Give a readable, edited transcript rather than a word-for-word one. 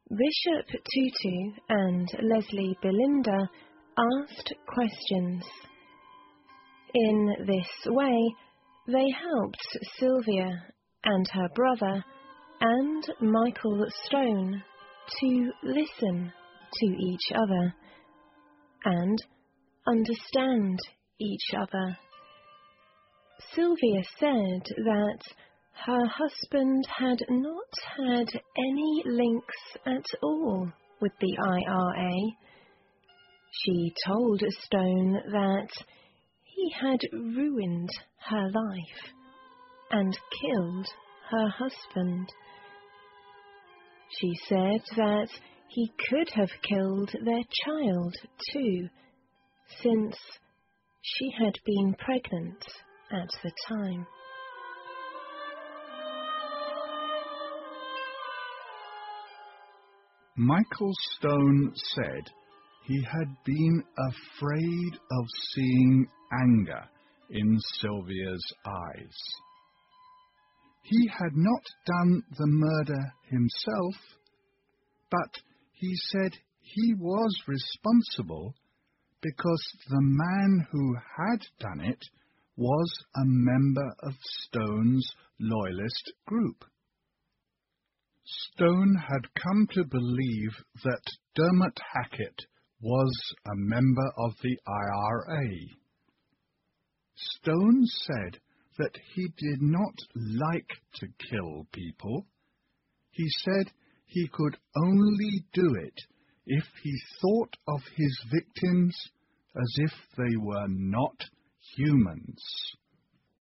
Bishop Tutu and Leslie Belinda asked questions. In this way, they helped Sylvia and her brother and Michael Stone to listen to each other and understand each other. Sylvia said that her husband had not had any links at all with the IRA. She told Stone that he had ruined her life and killed her husband. She said that he could have killed their child too, since she had been pregnant at the time. Michael Stone said he had been afraid of seeing anger in Sylvia's eyes. He had not done the murder himself, but he said he was responsible because the man who had done it was a member of Stone's loyalist group. Stone had come to believe that Dermot Hackett was a member of the IRA. Stone said that he did not like to kill people. He said he could only do it if he thought of his victims as if they were not humans.